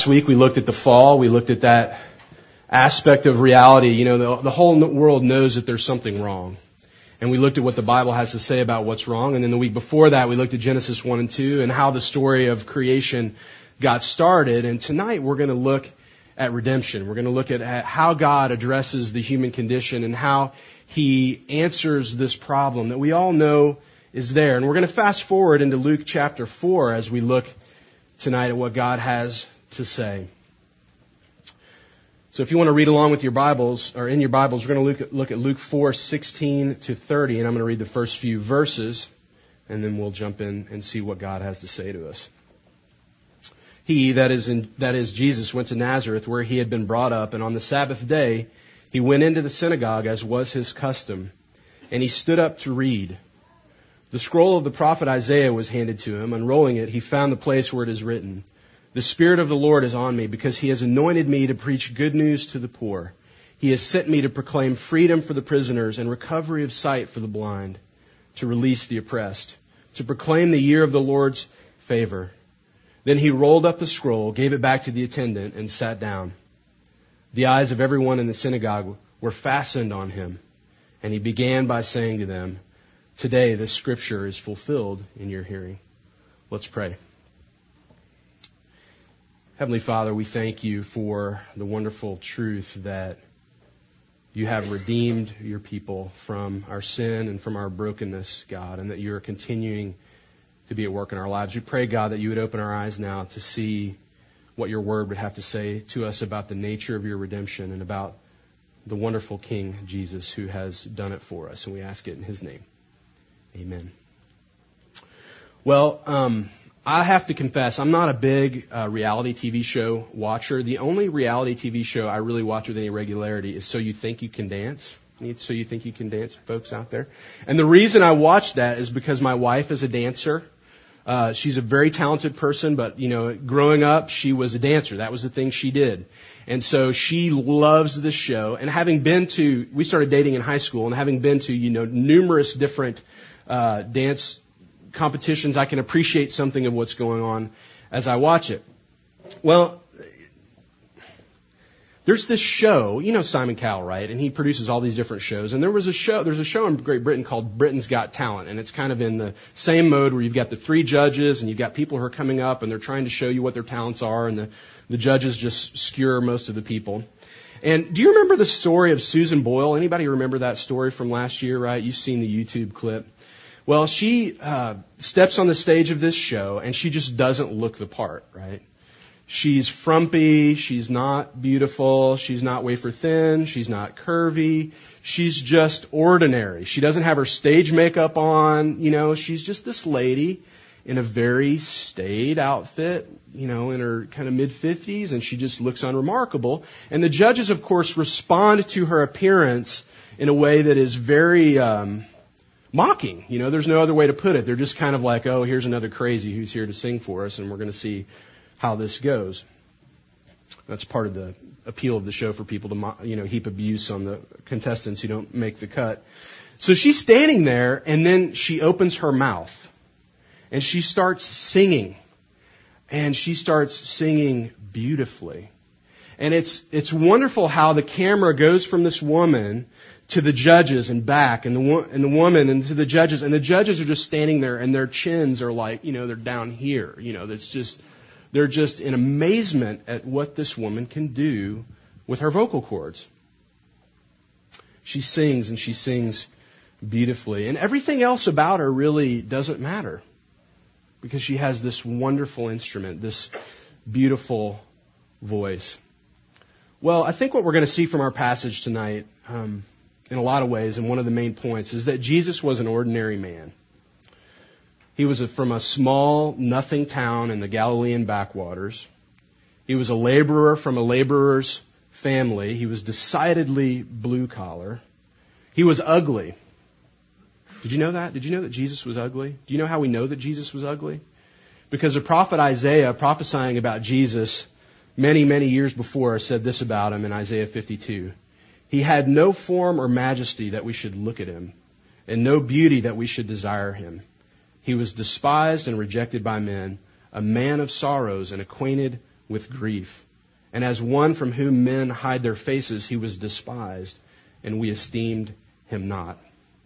last week we looked at the fall. We looked at that aspect of reality. You know, the whole world knows that there's something wrong. And we looked at what the Bible has to say about what's wrong. And then the week before that, we looked at Genesis 1 and 2 and how the story of creation got started. And tonight we're going to look at redemption. We're going to look at how God addresses the human condition and how He answers this problem that we all know is there. And we're going to fast forward into Luke chapter 4 as we look tonight at what God has to say. So if you want to read along with your Bibles, or in your Bibles, we're going to look at Luke 4:16 to 30, and I'm going to read the first few verses, and then we'll jump in and see what God has to say to us. He, that is Jesus, went to Nazareth, where he had been brought up, and on the Sabbath day he went into the synagogue, as was his custom, and he stood up to read. The scroll of the prophet Isaiah was handed to him. Unrolling it, he found the place where it is written, "The Spirit of the Lord is on me, because He has anointed me to preach good news to the poor. He has sent me to proclaim freedom for the prisoners and recovery of sight for the blind, to release the oppressed, to proclaim the year of the Lord's favor." Then he rolled up the scroll, gave it back to the attendant, and sat down. The eyes of everyone in the synagogue were fastened on him, and he began by saying to them, "Today this scripture is fulfilled in your hearing." Let's pray. Heavenly Father, we thank you for the wonderful truth that you have redeemed your people from our sin and from our brokenness, God, and that you are continuing to be at work in our lives. We pray, God, that you would open our eyes now to see what your word would have to say to us about the nature of your redemption and about the wonderful King Jesus who has done it for us. And we ask it in his name. Amen. Well, I have to confess, I'm not a big reality TV show watcher. The only reality TV show I really watch with any regularity is So You Think You Can Dance. So You Think You Can Dance, folks out there. And the reason I watch that is because my wife is a dancer. She's a very talented person, but, you know, growing up, she was a dancer. That was the thing she did. And so she loves this show. And we started dating in high school, and having been to, numerous different dance competitions, I can appreciate something of what's going on as I watch it. Well, there's this show, Simon Cowell, right? And he produces all these different shows. And there's a show in Great Britain called Britain's Got Talent. And it's kind of in the same mode where you've got the three judges and you've got people who are coming up and they're trying to show you what their talents are. And the judges just skewer most of the people. And do you remember the story of Susan Boyle? Anybody remember that story from last year, right? You've seen the YouTube clip. Well, she steps on the stage of this show and she just doesn't look the part, right? She's frumpy, she's not beautiful, she's not wafer thin, she's not curvy, she's just ordinary. She doesn't have her stage makeup on, she's just this lady in a very staid outfit, in her kind of mid-50s, and she just looks unremarkable. And the judges, of course, respond to her appearance in a way that is very mocking. There's no other way to put it. They're just kind of like, oh, here's another crazy who's here to sing for us, and we're going to see how this goes. That's part of the appeal of the show for people to, heap abuse on the contestants who don't make the cut. So she's standing there, and then she opens her mouth, and she starts singing, and she starts singing beautifully. And it's wonderful how the camera goes from this woman to the judges and back, and the woman and to the judges, and the judges are just standing there, and their chins are like, they're down here. They're just in amazement at what this woman can do with her vocal cords. She sings, and she sings beautifully. And everything else about her really doesn't matter, because she has this wonderful instrument, this beautiful voice. Well, I think what we're going to see from our passage tonight, in a lot of ways, and one of the main points, is that Jesus was an ordinary man. He was from a small, nothing town in the Galilean backwaters. He was a laborer from a laborer's family. He was decidedly blue-collar. He was ugly. Did you know that? Did you know that Jesus was ugly? Do you know how we know that Jesus was ugly? Because the prophet Isaiah, prophesying about Jesus many, many years before, said this about him in Isaiah 52. He had no form or majesty that we should look at him, and no beauty that we should desire him. He was despised and rejected by men, a man of sorrows and acquainted with grief. And as one from whom men hide their faces, he was despised, and we esteemed him not.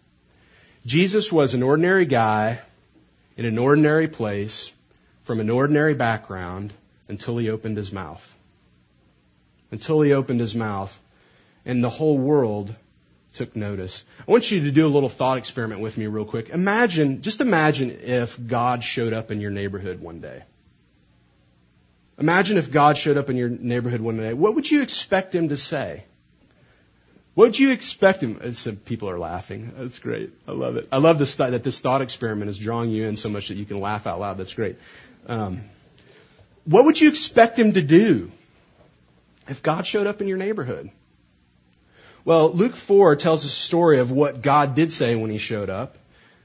Jesus was an ordinary guy in an ordinary place from an ordinary background until he opened his mouth. Until he opened his mouth, and the whole world took notice. I want you to do a little thought experiment with me real quick. Just imagine if God showed up in your neighborhood one day. Imagine if God showed up in your neighborhood one day. What would you expect him to say? What would you expect him? Some people are laughing. That's great. I love it. I love that this thought experiment is drawing you in so much that you can laugh out loud. That's great. What would you expect him to do if God showed up in your neighborhood? Well, Luke 4 tells a story of what God did say when he showed up.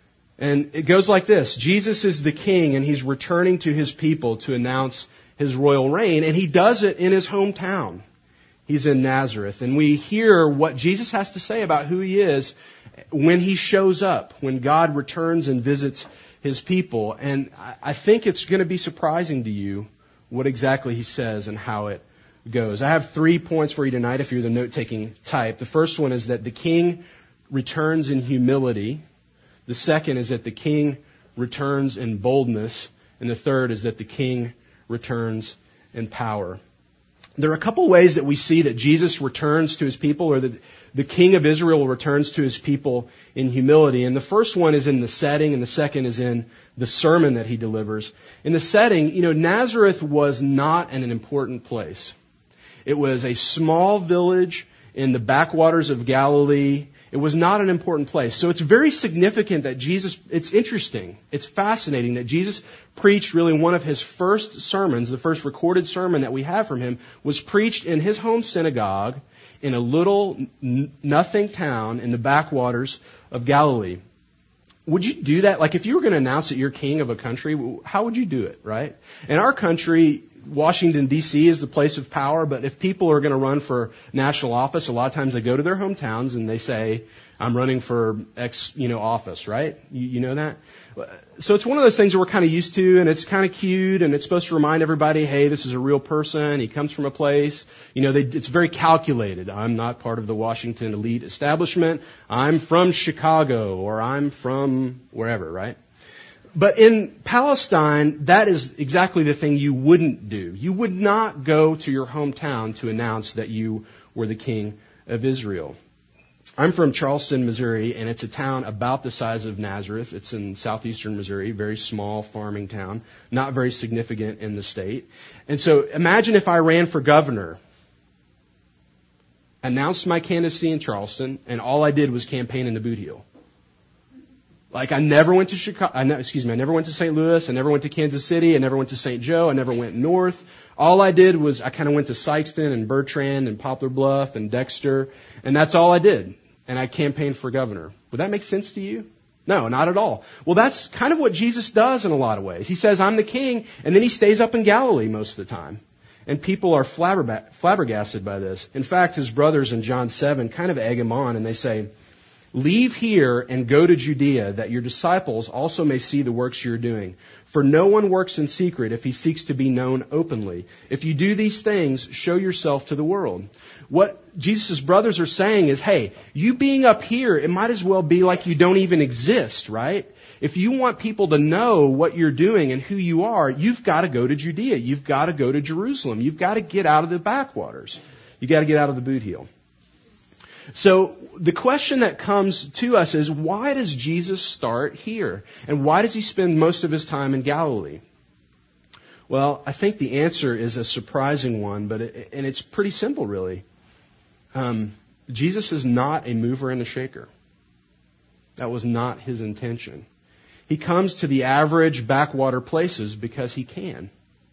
And it goes like this. Jesus is the king, and he's returning to his people to announce his royal reign, and he does it in his hometown. He's in Nazareth. And we hear what Jesus has to say about who he is when he shows up, when God returns and visits his people. And I think it's going to be surprising to you what exactly he says and how it goes. I have 3 points for you tonight if you're the note-taking type. The first one is that the king returns in humility. The second is that the king returns in boldness. And the third is that the king returns in power. There are a couple ways that we see that Jesus returns to his people, or that the king of Israel returns to his people in humility. And the first one is in the setting, and the second is in the sermon that he delivers. In the setting, Nazareth was not an important place. It was a small village in the backwaters of Galilee. It was not an important place. So it's very significant that it's interesting, it's fascinating that Jesus preached really one of his first sermons, the first recorded sermon that we have from him, was preached in his home synagogue in a little nothing town in the backwaters of Galilee. Would you do that? Like if you were going to announce that you're king of a country, how would you do it, right? In our country, Washington, D.C. is the place of power, but if people are going to run for national office, a lot of times they go to their hometowns and they say, I'm running for X, office, right? You know that? So it's one of those things that we're kind of used to, and it's kind of cute, and it's supposed to remind everybody, hey, this is a real person. He comes from a place. It's very calculated. I'm not part of the Washington elite establishment. I'm from Chicago, or I'm from wherever, right? But in Palestine, that is exactly the thing you wouldn't do. You would not go to your hometown to announce that you were the king of Israel. I'm from Charleston, Missouri, and it's a town about the size of Nazareth. It's in southeastern Missouri, very small farming town, not very significant in the state. And so imagine if I ran for governor, announced my candidacy in Charleston, and all I did was campaign in the Boot Heel. Like I never went to I never went to St. Louis, I never went to Kansas City, I never went to St. Joe, I never went north. All I did was I kind of went to Sykeston and Bertrand and Poplar Bluff and Dexter, and that's all I did. And I campaigned for governor. Would that make sense to you? No, not at all. Well, that's kind of what Jesus does in a lot of ways. He says, I'm the king, and then he stays up in Galilee most of the time. And people are flabbergasted by this. In fact, his brothers in John 7 kind of egg him on, and they say, leave here and go to Judea, that your disciples also may see the works you're doing. For no one works in secret if he seeks to be known openly. If you do these things, show yourself to the world. What Jesus' brothers are saying is, hey, you being up here, it might as well be like you don't even exist, right? If you want people to know what you're doing and who you are, you've got to go to Judea. You've got to go to Jerusalem. You've got to get out of the backwaters. You've got to get out of the boot heel. So the question that comes to us is, why does Jesus start here? And why does he spend most of his time in Galilee? Well, I think the answer is a surprising one, and it's pretty simple, really. Jesus is not a mover and a shaker. That was not his intention. He comes to the average backwater places because he can.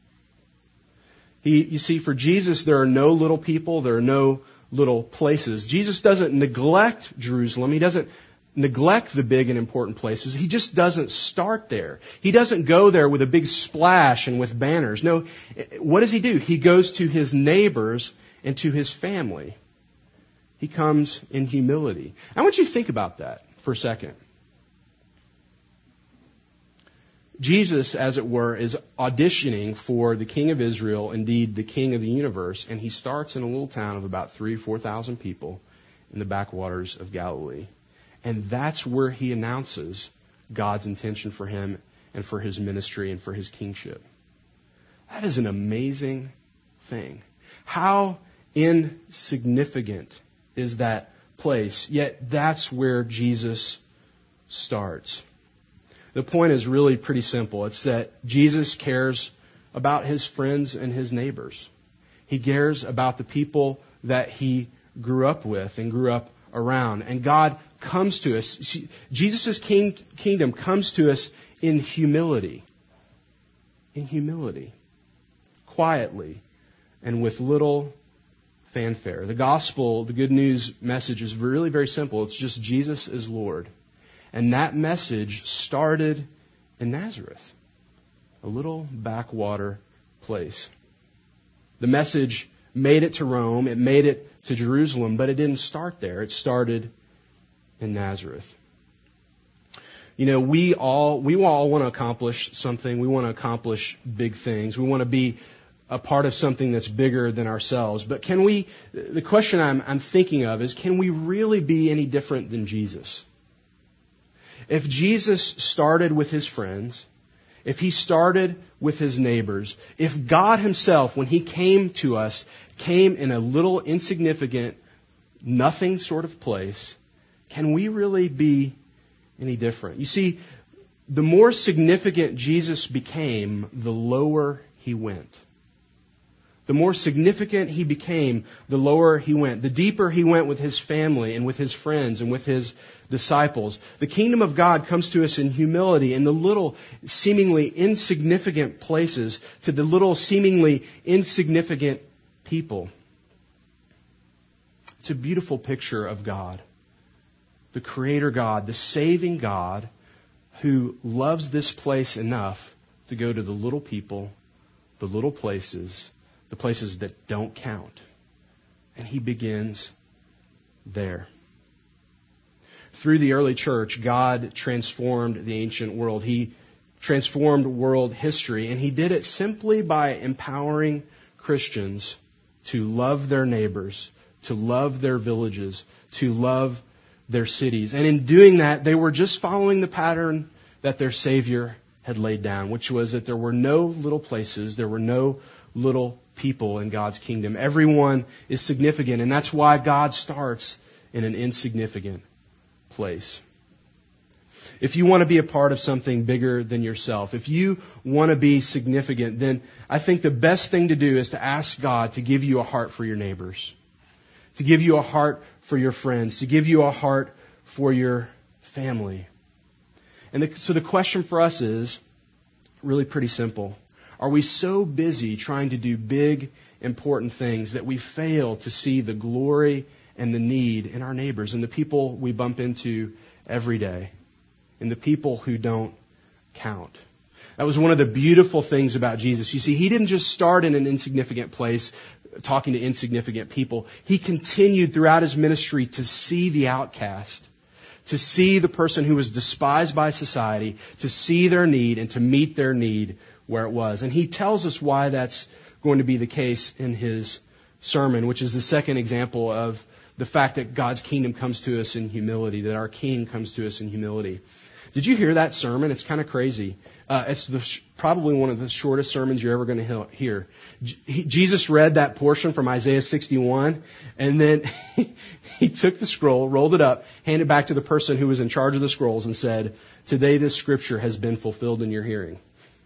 You see, for Jesus, there are no little people, there are no little places. Jesus doesn't neglect Jerusalem. He doesn't neglect the big and important places. He just doesn't start there. He doesn't go there with a big splash and with banners. No, what does he do? He goes to his neighbors and to his family. He comes in humility. I want you to think about that for a second. Jesus, as it were, is auditioning for the King of Israel, indeed the King of the universe, and he starts in a little town of about 3,000 or 4,000 people in the backwaters of Galilee. And that's where he announces God's intention for him and for his ministry and for his kingship. That is an amazing thing. How insignificant is that place? Yet that's where Jesus starts. The point is really pretty simple. It's that Jesus cares about his friends and his neighbors. He cares about the people that he grew up with and grew up around. And God comes to us. Jesus' kingdom comes to us in humility. In humility. Quietly. And with little fanfare. The gospel, the good news message is really very simple. It's just Jesus is Lord. And that message started in Nazareth, a little backwater place. The message made it to Rome, it made it to Jerusalem, but it didn't start there. It started in Nazareth. You know, we all want to accomplish something. We want to accomplish big things. We want to be a part of something that's bigger than ourselves. But the question I'm thinking of is, can we really be any different than Jesus? If Jesus started with his friends, if he started with his neighbors, if God himself, when he came to us, came in a little insignificant, nothing sort of place, can we really be any different? You see, the more significant Jesus became, the lower he went. The more significant he became, the lower he went. The deeper he went with his family and with his friends and with his disciples. The kingdom of God comes to us in humility in the little seemingly insignificant places to the little seemingly insignificant people. It's a beautiful picture of God. The Creator God, the saving God who loves this place enough to go to the little people, the little places, the places that don't count. And he begins there. Through the early church, God transformed the ancient world. He transformed world history, and he did it simply by empowering Christians to love their neighbors, to love their villages, to love their cities. And in doing that, they were just following the pattern that their Savior had laid down, which was that there were no little places, there were no little people in God's kingdom. Everyone is significant, and that's why God starts in an insignificant place. If you want to be a part of something bigger than yourself, if you want to be significant, then I think the best thing to do is to ask God to give you a heart for your neighbors, to give you a heart for your friends, to give you a heart for your family. And so the question for us is really pretty simple. Are we so busy trying to do big, important things that we fail to see the glory and the need in our neighbors and the people we bump into every day and the people who don't count? That was one of the beautiful things about Jesus. You see, he didn't just start in an insignificant place talking to insignificant people. He continued throughout his ministry to see the outcast, to see the person who was despised by society, to see their need and to meet their need where it was. And he tells us why that's going to be the case in his sermon, which is the second example of the fact that God's kingdom comes to us in humility, that our King comes to us in humility. Did you hear that sermon? It's kind of crazy. It's probably one of the shortest sermons you're ever going to hear. Jesus read that portion from Isaiah 61, and then he took the scroll, rolled it up, handed it back to the person who was in charge of the scrolls, and said, "Today this scripture has been fulfilled in your hearing."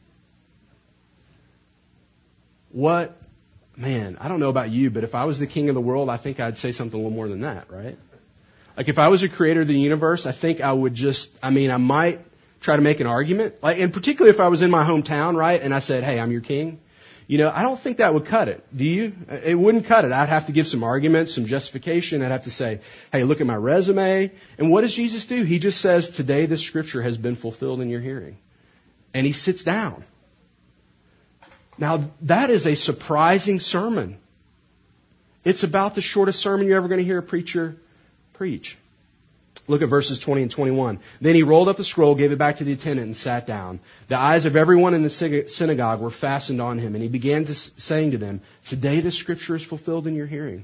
What? Man, I don't know about you, but if I was the king of the world, I think I'd say something a little more than that, right? Like if I was a creator of the universe, I think I would I might try to make an argument. And particularly if I was in my hometown, right? And I said, "Hey, I'm your king." I don't think that would cut it. Do you? It wouldn't cut it. I'd have to give some arguments, some justification. I'd have to say, "Hey, look at my resume." And what does Jesus do? He just says, "Today this scripture has been fulfilled in your hearing." And he sits down. Now, that is a surprising sermon. It's about the shortest sermon you're ever going to hear a preacher preach. Look at verses 20 and 21. Then he rolled up the scroll, gave it back to the attendant, and sat down. The eyes of everyone in the synagogue were fastened on him, and he began saying to them, "Today the scripture is fulfilled in your hearing."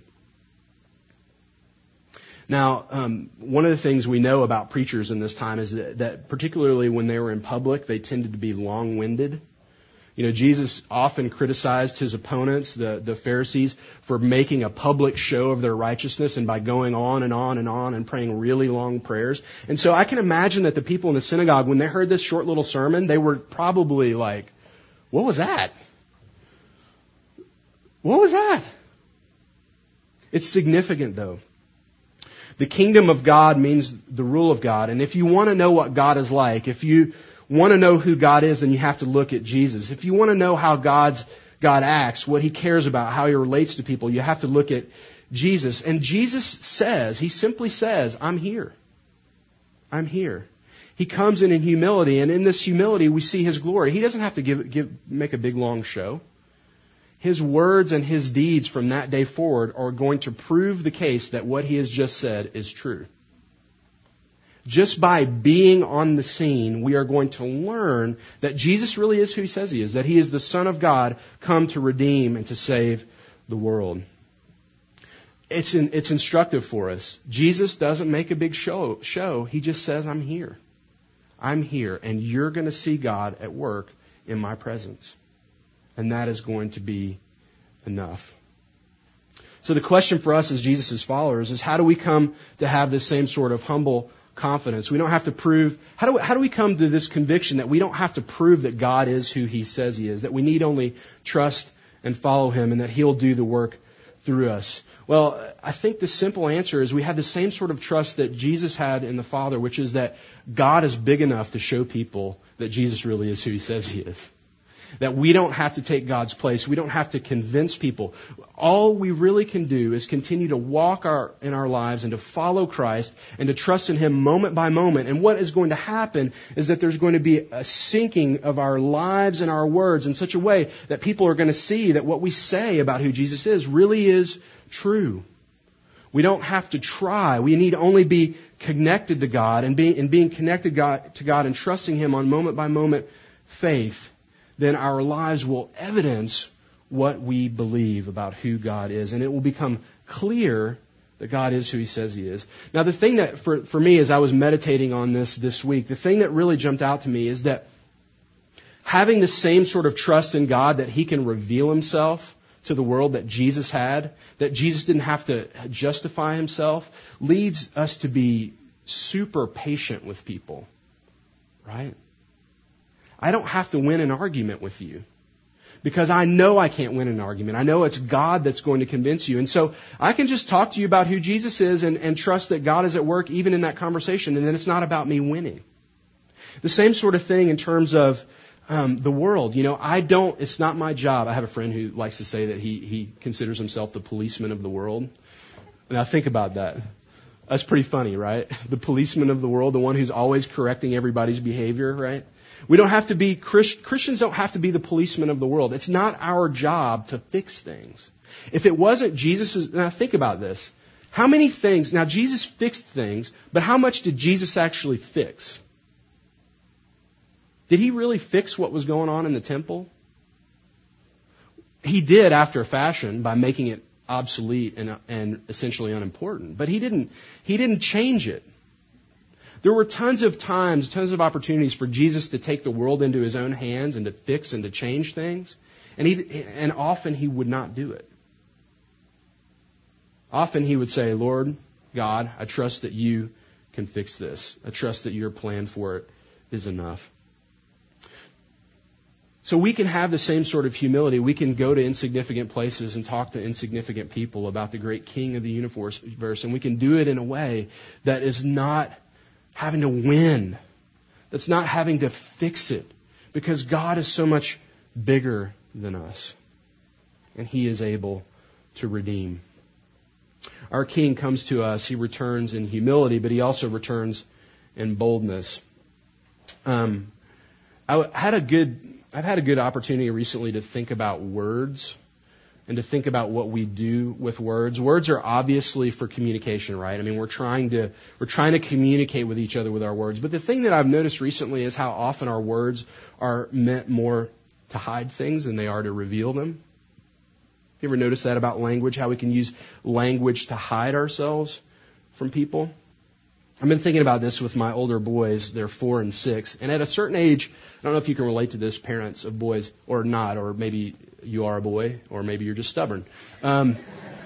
Now, one of the things we know about preachers in this time is that particularly when they were in public, they tended to be long-winded. You know, Jesus often criticized his opponents, the Pharisees, for making a public show of their righteousness and by going on and on and on and praying really long prayers. And so I can imagine that the people in the synagogue, when they heard this short little sermon, they were probably like, "What was that? What was that?" It's significant, though. The kingdom of God means the rule of God. And if you want to know what God is like, if you want to know who God is, then you have to look at Jesus. If you want to know how God acts, what he cares about, how he relates to people, you have to look at Jesus. And Jesus says, he simply says, "I'm here. I'm here." He comes in humility, and in this humility we see his glory. He doesn't have to make a big long show. His words and his deeds from that day forward are going to prove the case that what he has just said is true. Just by being on the scene, we are going to learn that Jesus really is who he says he is, that he is the Son of God come to redeem and to save the world. It's instructive for us. Jesus doesn't make a big show. He just says, "I'm here. I'm here, and you're going to see God at work in my presence." And that is going to be enough. So the question for us as Jesus' followers is, how do we come to have this same sort of humble confidence? We don't have to prove. How do we come to this conviction that we don't have to prove that God is who he says he is, that we need only trust and follow him, and that he'll do the work through us? Well, I think the simple answer is we have the same sort of trust that Jesus had in the Father, which is that God is big enough to show people that Jesus really is who he says he is. That we don't have to take God's place. We don't have to convince people. All we really can do is continue to walk in our lives and to follow Christ and to trust in him moment by moment. And what is going to happen is that there's going to be a sinking of our lives and our words in such a way that people are going to see that what we say about who Jesus is really is true. We don't have to try. We need only be connected to God, and being connected to God and trusting him on moment by moment faith. Then our lives will evidence what we believe about who God is. And it will become clear that God is who he says he is. Now, the thing that, for me, as I was meditating on this week, the thing that really jumped out to me is that having the same sort of trust in God that he can reveal himself to the world that Jesus had, that Jesus didn't have to justify himself, leads us to be super patient with people, right? I don't have to win an argument with you because I know I can't win an argument. I know it's God that's going to convince you. And so I can just talk to you about who Jesus is and trust that God is at work even in that conversation, and then it's not about me winning. The same sort of thing in terms of the world. You know, it's not my job. I have a friend who likes to say that he considers himself the policeman of the world. Now think about that. That's pretty funny, right? The policeman of the world, the one who's always correcting everybody's behavior, right? We don't have to be, Christians don't have to be the policemen of the world. It's not our job to fix things. If it wasn't Jesus', now think about this. How many things, now Jesus fixed things, but how much did Jesus actually fix? Did he really fix what was going on in the temple? He did after a fashion by making it obsolete and essentially unimportant, but he didn't change it. There were tons of opportunities for Jesus to take the world into his own hands and to fix and to change things. And often he would not do it. Often he would say, "Lord God, I trust that you can fix this. I trust that your plan for it is enough." So we can have the same sort of humility. We can go to insignificant places and talk to insignificant people about the great King of the universe, and we can do it in a way that is not having to win, that's not having to fix it, because God is so much bigger than us, and he is able to redeem. Our King comes to us, he returns in humility, but he also returns in boldness. I've had a good opportunity recently to think about words. and to think about what we do with words. Words are obviously for communication, right? I mean, we're trying to communicate with each other with our words. But the thing that I've noticed recently is how often our words are meant more to hide things than they are to reveal them. You ever notice that about language, how we can use language to hide ourselves from people? I've been thinking about this with my older boys. They're 4 and 6. And at a certain age, I don't know if you can relate to this, parents of boys, or not, or maybe you are a boy, or maybe you're just stubborn. At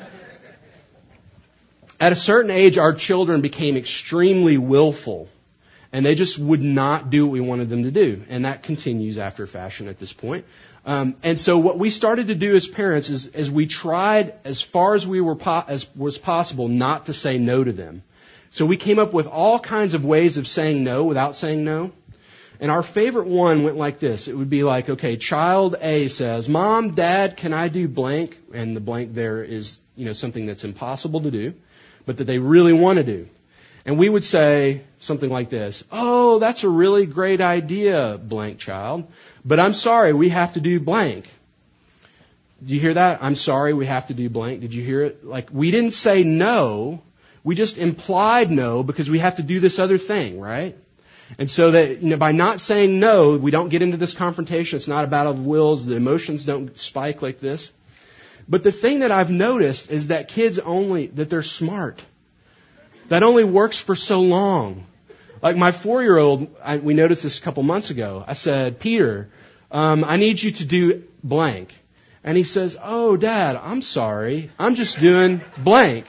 a certain age, our children became extremely willful, and they just would not do what we wanted them to do. And that continues after fashion at this point. And so what we started to do as parents is we tried as far as as was possible not to say no to them. So we came up with all kinds of ways of saying no without saying no. And our favorite one went like this. It would be like, okay, child A says, Mom, Dad, can I do blank? And the blank there is, something that's impossible to do, but that they really want to do. And we would say something like this. Oh, that's a really great idea, blank child. But I'm sorry, we have to do blank. Did you hear that? I'm sorry, we have to do blank. Did you hear it? Like, we didn't say no. We just implied no because we have to do this other thing, right? And so that, by not saying no, we don't get into this confrontation. It's not a battle of wills. The emotions don't spike like this. But the thing that I've noticed is that that they're smart. That only works for so long. Like my 4-year-old, we noticed this a couple months ago. I said, Peter, I need you to do blank. And he says, oh, Dad, I'm sorry. I'm just doing blank.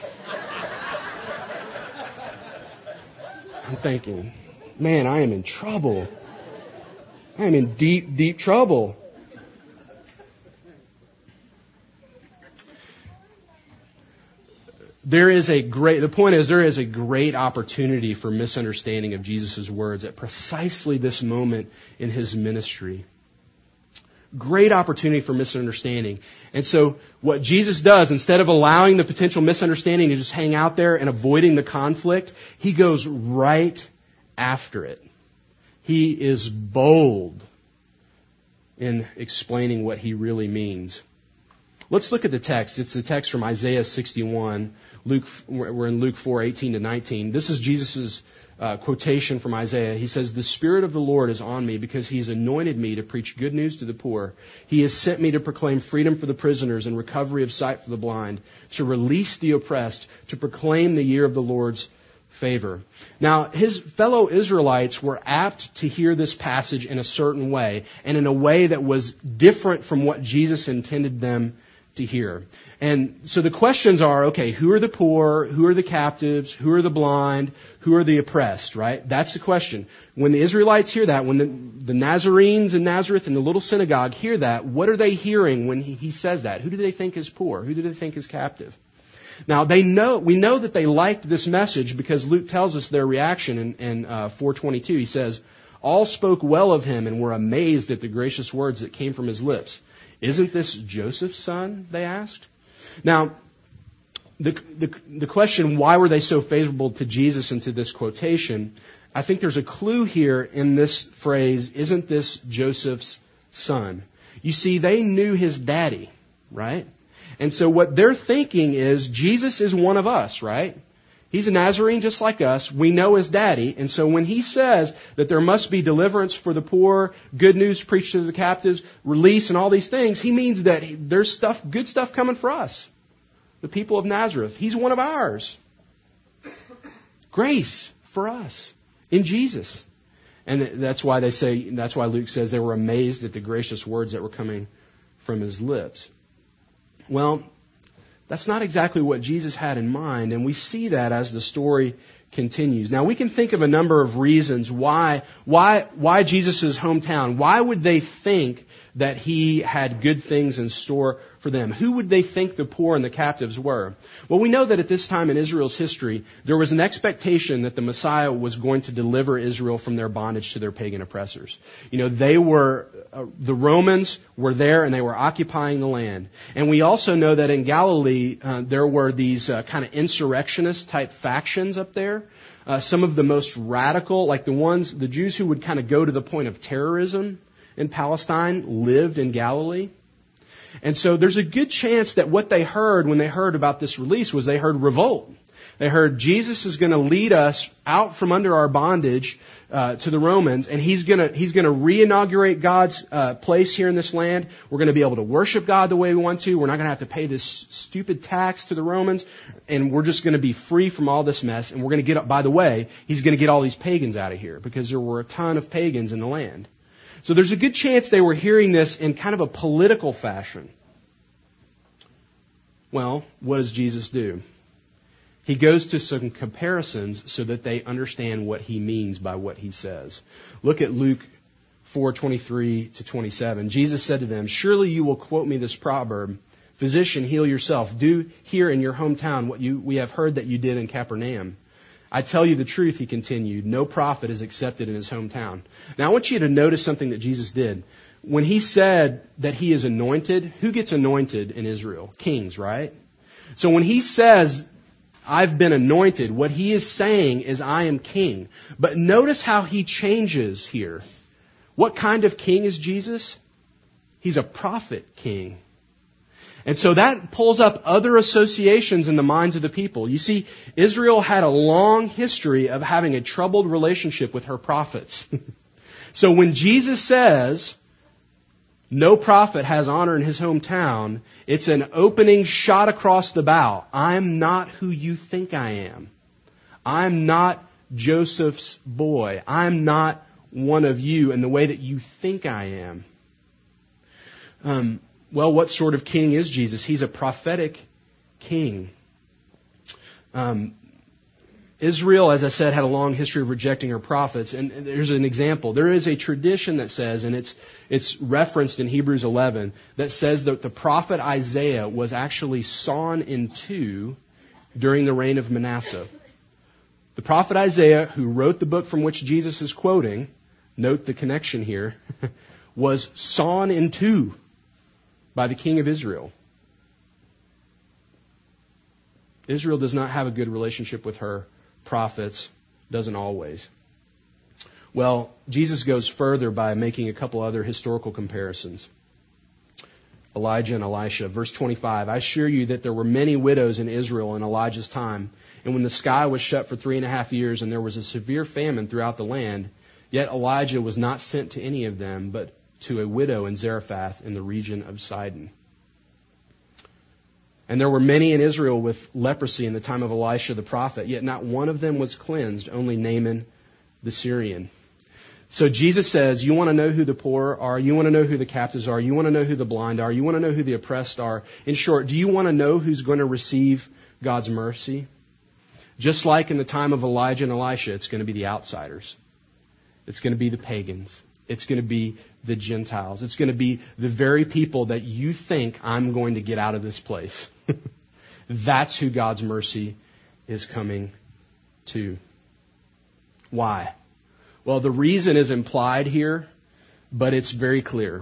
I'm thinking, man, I am in trouble. I am in deep, deep trouble. The point is there is a great opportunity for misunderstanding of Jesus' words at precisely this moment in his ministry. Great opportunity for misunderstanding. And so what Jesus does, instead of allowing the potential misunderstanding to just hang out there and avoiding the conflict, he goes right after it. He is bold in explaining what he really means. Let's look at the text. It's the text from Isaiah 61. We're in Luke 4:18-19. This is Jesus' quotation from Isaiah. He says, the Spirit of the Lord is on me because He has anointed me to preach good news to the poor. He has sent me to proclaim freedom for the prisoners and recovery of sight for the blind, to release the oppressed, to proclaim the year of the Lord's favor. Now, his fellow Israelites were apt to hear this passage in a certain way, and in a way that was different from what Jesus intended them to hear. And so the questions are, okay, who are the poor? Who are the captives? Who are the blind? Who are the oppressed, right? That's the question. When the Israelites hear that, when the Nazarenes in Nazareth and the little synagogue hear that, what are they hearing when he says that? Who do they think is poor? Who do they think is captive? Now, we know that they liked this message because Luke tells us their reaction in 4:22. He says, all spoke well of him and were amazed at the gracious words that came from his lips. Isn't this Joseph's son? They asked. Now, the question, why were they so favorable to Jesus and to this quotation? I think there's a clue here in this phrase, isn't this Joseph's son? You see, they knew his daddy, right? And so what they're thinking is, Jesus is one of us, right? He's a Nazarene just like us. We know his daddy. And so when he says that there must be deliverance for the poor, good news preached to the captives, release and all these things, he means that there's good stuff coming for us. The people of Nazareth. He's one of ours. Grace for us in Jesus. And that's why Luke says they were amazed at the gracious words that were coming from his lips. Well, that's not exactly what Jesus had in mind, and we see that as the story continues. Now, we can think of a number of reasons why Jesus' hometown, why would they think that he had good things in store for them? Who would they think the poor and the captives were? Well, we know that at this time in Israel's history, there was an expectation that the Messiah was going to deliver Israel from their bondage to their pagan oppressors. The Romans were there and they were occupying the land. And we also know that in Galilee, there were these kind of insurrectionist type factions up there. Some of the most radical, like the Jews who would kind of go to the point of terrorism in Palestine lived in Galilee. And so there's a good chance that what they heard when they heard about this release was they heard revolt. They heard Jesus is going to lead us out from under our bondage to the Romans, and he's going to reinaugurate God's place here in this land. We're going to be able to worship God the way we want to. We're not going to have to pay this stupid tax to the Romans, and we're just going to be free from all this mess. And we're going to get, by the way, he's going to get all these pagans out of here because there were a ton of pagans in the land. So there's a good chance they were hearing this in kind of a political fashion. Well, what does Jesus do? He goes to some comparisons so that they understand what he means by what he says. Look at Luke 4:23 to 27. Jesus said to them, "Surely you will quote me this proverb, 'Physician, heal yourself. Do here in your hometown what we have heard that you did in Capernaum.' I tell you the truth," he continued, "no prophet is accepted in his hometown." Now I want you to notice something that Jesus did. When he said that he is anointed, who gets anointed in Israel? Kings, right? So when he says, "I've been anointed," what he is saying is, I am king. But notice how he changes here. What kind of king is Jesus? He's a prophet king. And so that pulls up other associations in the minds of the people. You see, Israel had a long history of having a troubled relationship with her prophets. So when Jesus says, no prophet has honor in his hometown, it's an opening shot across the bow. I'm not who you think I am. I'm not Joseph's boy. I'm not one of you in the way that you think I am. Well, what sort of king is Jesus? He's a prophetic king. Israel, as I said, had a long history of rejecting her prophets. And there's an example. There is a tradition that says, and it's referenced in Hebrews 11, that says that the prophet Isaiah was actually sawn in two during the reign of Manasseh. The prophet Isaiah, who wrote the book from which Jesus is quoting, note the connection here, was sawn in two by the king of Israel. Israel does not have a good relationship with her prophets, doesn't always. Well, Jesus goes further by making a couple other historical comparisons. Elijah and Elisha. Verse 25, "I assure you that there were many widows in Israel in Elijah's time, and when the sky was shut for 3.5 years and there was a severe famine throughout the land, yet Elijah was not sent to any of them, but to a widow in Zarephath in the region of Sidon. And there were many in Israel with leprosy in the time of Elisha the prophet, yet not one of them was cleansed, only Naaman the Syrian." So Jesus says, you want to know who the poor are, you want to know who the captives are, you want to know who the blind are, you want to know who the oppressed are. In short, do you want to know who's going to receive God's mercy? Just like in the time of Elijah and Elisha, it's going to be the outsiders. It's going to be the pagans. It's going to be the Gentiles. It's going to be the very people that you think I'm going to get out of this place. That's who God's mercy is coming to. Why? Well, the reason is implied here, but it's very clear.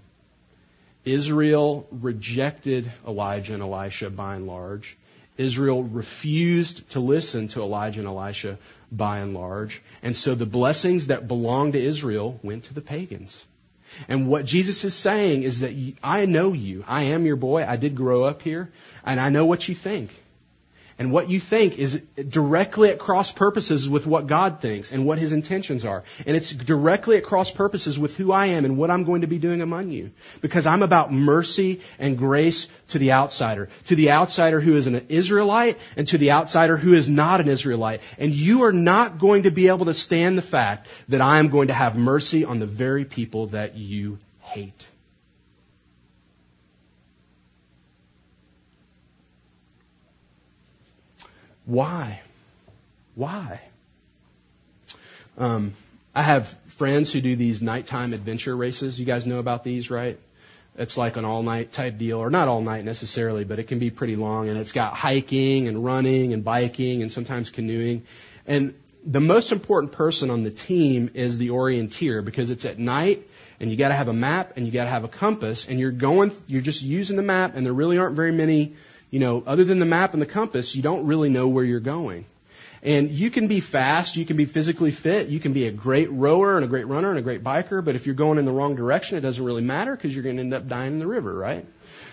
Israel rejected Elijah and Elisha by and large. Israel refused to listen to Elijah and Elisha by and large. And so the blessings that belonged to Israel went to the pagans. And what Jesus is saying is that I know you. I am your boy. I did grow up here. And I know what you think. And what you think is directly at cross purposes with what God thinks and what His intentions are. And it's directly at cross purposes with who I am and what I'm going to be doing among you. Because I'm about mercy and grace to the outsider. To the outsider who is an Israelite and to the outsider who is not an Israelite. And you are not going to be able to stand the fact that I am going to have mercy on the very people that you hate. Why? Why? I have friends who do these nighttime adventure races. You guys know about these, right? It's like an all-night type deal, or not all night necessarily, but it can be pretty long. And it's got hiking and running and biking and sometimes canoeing. And the most important person on the team is the orienteer, because it's at night and you got to have a map and you got to have a compass, and you're just using the map, and there really aren't very many. Other than the map and the compass, you don't really know where you're going. And you can be fast, you can be physically fit, you can be a great rower and a great runner and a great biker, but if you're going in the wrong direction, it doesn't really matter because you're going to end up dying in the river, right?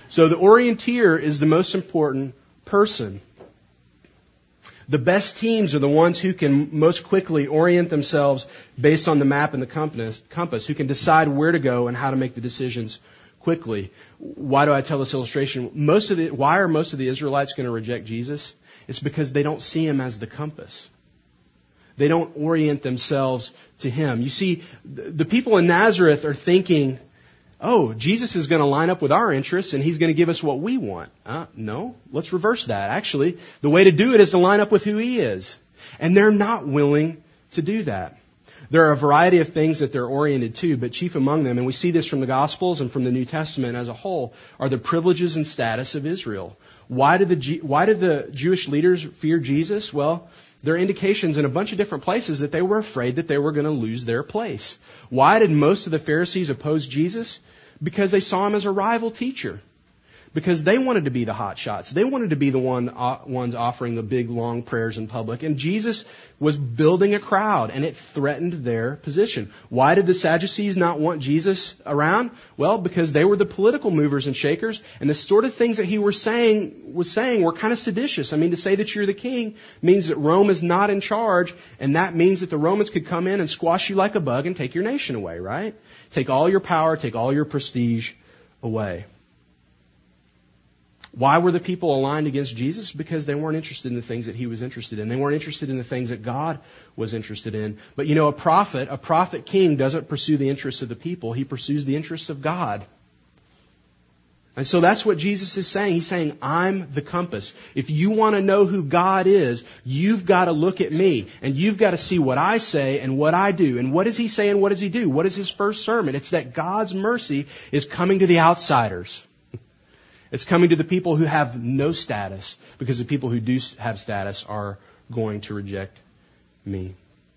So the orienteer is the most important person. The best teams are the ones who can most quickly orient themselves based on the map and the compass, who can decide where to go and how to make the decisions quickly. Why do I tell this illustration? Why are most of the Israelites going to reject Jesus? It's because they don't see him as the compass. They don't orient themselves to him. You see, the people in Nazareth are thinking, oh, Jesus is going to line up with our interests and he's going to give us what we want. No, let's reverse that. Actually, the way to do it is to line up with who he is. And they're not willing to do that. There are a variety of things that they're oriented to, but chief among them, and we see this from the Gospels and from the New Testament as a whole, are the privileges and status of Israel. Why did the Jewish leaders fear Jesus? Well, there are indications in a bunch of different places that they were afraid that they were going to lose their place. Why did most of the Pharisees oppose Jesus? Because they saw him as a rival teacher. Because they wanted to be the hot shots. They wanted to be the ones offering the big, long prayers in public. And Jesus was building a crowd, and it threatened their position. Why did the Sadducees not want Jesus around? Well, because they were the political movers and shakers, and the sort of things that he was saying were kind of seditious. I mean, to say that you're the king means that Rome is not in charge, and that means that the Romans could come in and squash you like a bug and take your nation away, right? Take all your power, take all your prestige away. Why were the people aligned against Jesus? Because they weren't interested in the things that he was interested in. They weren't interested in the things that God was interested in. But you know, a prophet king doesn't pursue the interests of the people. He pursues the interests of God. And so that's what Jesus is saying. He's saying, I'm the compass. If you want to know who God is, you've got to look at me. And you've got to see what I say and what I do. And what does he say and what does he do? What is his first sermon? It's that God's mercy is coming to the outsiders. It's coming to the people who have no status, because the people who do have status are going to reject me.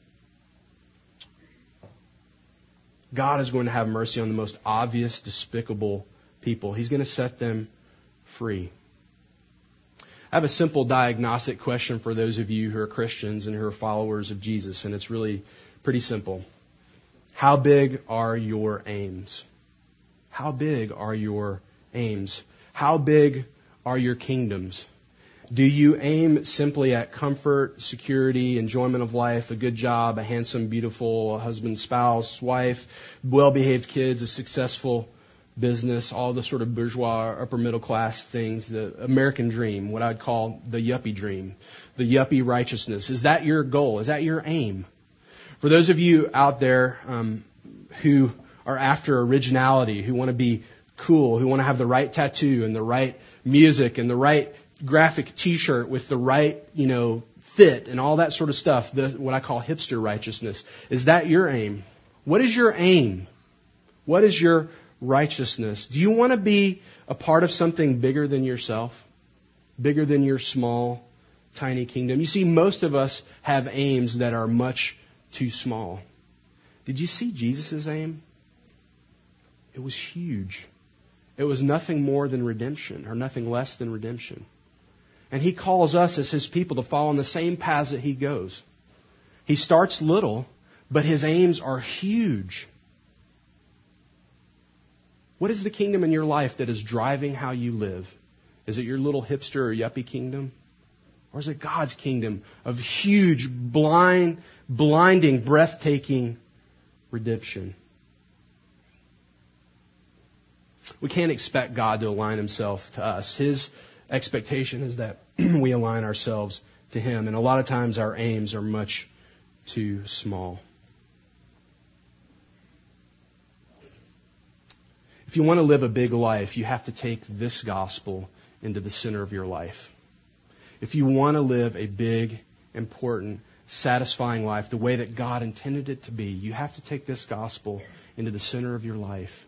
God is going to have mercy on the most obvious, despicable people. He's going to set them free. I have a simple diagnostic question for those of you who are Christians and who are followers of Jesus, and it's really pretty simple. How big are your aims? How big are your aims? How big are your kingdoms? Do you aim simply at comfort, security, enjoyment of life, a good job, a handsome, beautiful husband, spouse, wife, well-behaved kids, a successful business, all the sort of bourgeois, upper middle class things, the American dream, what I'd call the yuppie dream, the yuppie righteousness? Is that your goal? Is that your aim? For those of you out there who are after originality, who want to be cool, who want to have the right tattoo and the right music and the right graphic t-shirt with the right, fit and all that sort of stuff, what I call hipster righteousness. Is that your aim? What is your aim? What is your righteousness? Do you want to be a part of something bigger than yourself? Bigger than your small, tiny kingdom? You see, most of us have aims that are much too small. Did you see Jesus' aim? It was huge. It was nothing more than redemption, or nothing less than redemption. And he calls us as his people to follow in the same paths that he goes. He starts little, but his aims are huge. What is the kingdom in your life that is driving how you live? Is it your little hipster or yuppie kingdom? Or is it God's kingdom of huge, blinding, breathtaking redemption? We can't expect God to align himself to us. His expectation is that we align ourselves to him. And a lot of times our aims are much too small. If you want to live a big life, you have to take this gospel into the center of your life. If you want to live a big, important, satisfying life the way that God intended it to be, you have to take this gospel into the center of your life.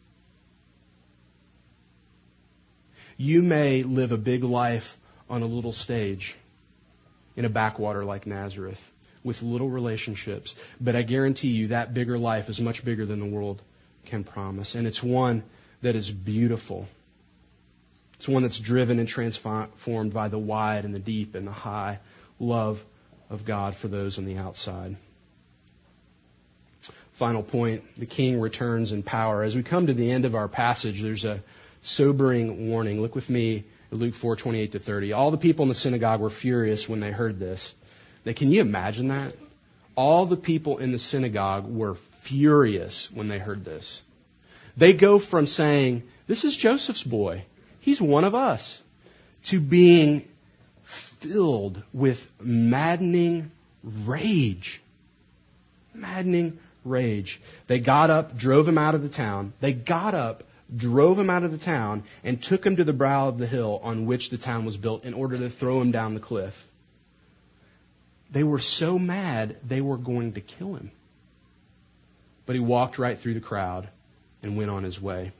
You may live a big life on a little stage in a backwater like Nazareth with little relationships, but I guarantee you that bigger life is much bigger than the world can promise. And it's one that is beautiful. It's one that's driven and transformed by the wide and the deep and the high love of God for those on the outside. Final point, the king returns in power. As we come to the end of our passage, there's a sobering warning. Look with me at Luke 4:28-30. All the people in the synagogue were furious when they heard this. Now, can you imagine that? All the people in the synagogue were furious when they heard this. They go from saying, this is Joseph's boy, he's one of us, to being filled with maddening rage. Maddening rage. They got up, drove him out of the town. And took him to the brow of the hill on which the town was built in order to throw him down the cliff. They were so mad they were going to kill him. But he walked right through the crowd and went on his way.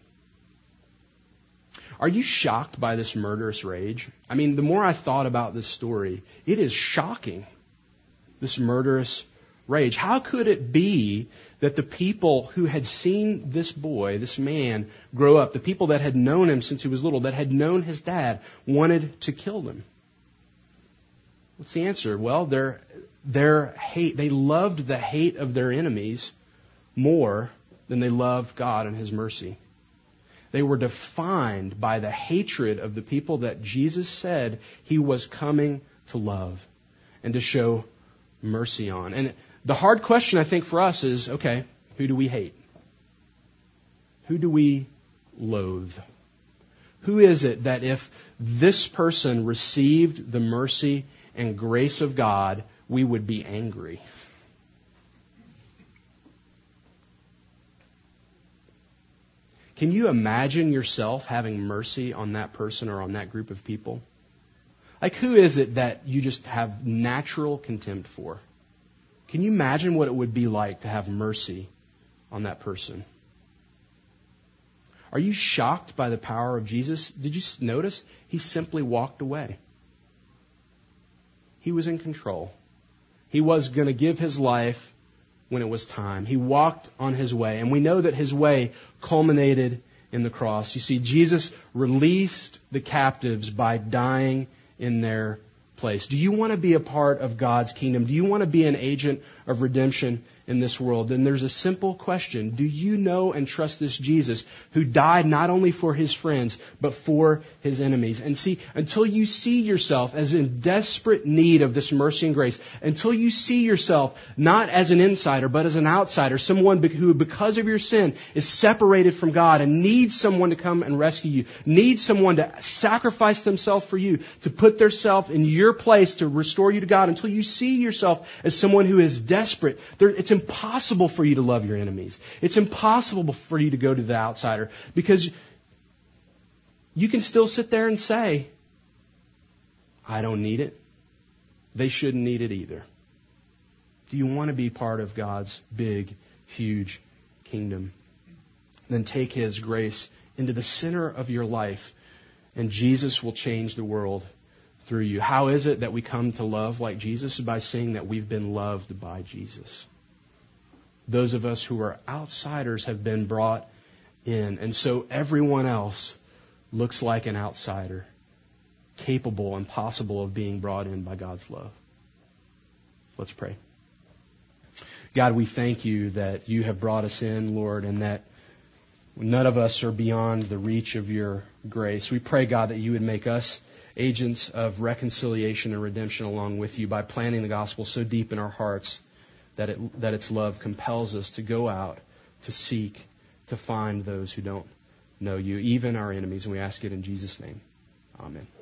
Are you shocked by this murderous rage? I mean, the more I thought about this story, it is shocking, this murderous rage. How could it be that the people who had seen this boy, this man, grow up, the people that had known him since he was little, that had known his dad, wanted to kill him? What's the answer? Well, their hate, they loved the hate of their enemies more than they loved God and His mercy. They were defined by the hatred of the people that Jesus said He was coming to love and to show mercy on. And the hard question, I think, for us is, okay, who do we hate? Who do we loathe? Who is it that if this person received the mercy and grace of God, we would be angry? Can you imagine yourself having mercy on that person or on that group of people? Like, who is it that you just have natural contempt for? Can you imagine what it would be like to have mercy on that person? Are you shocked by the power of Jesus? Did you notice? He simply walked away. He was in control. He was going to give His life when it was time. He walked on His way, and we know that His way culminated in the cross. You see, Jesus released the captives by dying in their place. Do you want to be a part of God's kingdom? Do you want to be an agent of redemption in this world? Then there's a simple question. Do you know and trust this Jesus who died not only for His friends, but for His enemies? And see, until you see yourself as in desperate need of this mercy and grace, until you see yourself not as an insider, but as an outsider, someone who, because of your sin, is separated from God and needs someone to come and rescue you, needs someone to sacrifice themselves for you, to put themselves in your place to restore you to God, until you see yourself as someone who is desperate, it's impossible for you to love your enemies. It's impossible for you to go to the outsider, because you can still sit there and say, I don't need it. They shouldn't need it either. Do you want to be part of God's big, huge kingdom? Then take His grace into the center of your life, and Jesus will change the world through you. How is it that we come to love like Jesus? By saying that we've been loved by Jesus. Those of us who are outsiders have been brought in. And so everyone else looks like an outsider, capable and possible of being brought in by God's love. Let's pray. God, we thank You that You have brought us in, Lord, and that none of us are beyond the reach of Your grace. We pray, God, that You would make us agents of reconciliation and redemption along with You by planting the gospel so deep in our hearts that its love compels us to go out, to seek, to find those who don't know You, even our enemies. And we ask it in Jesus' name. Amen.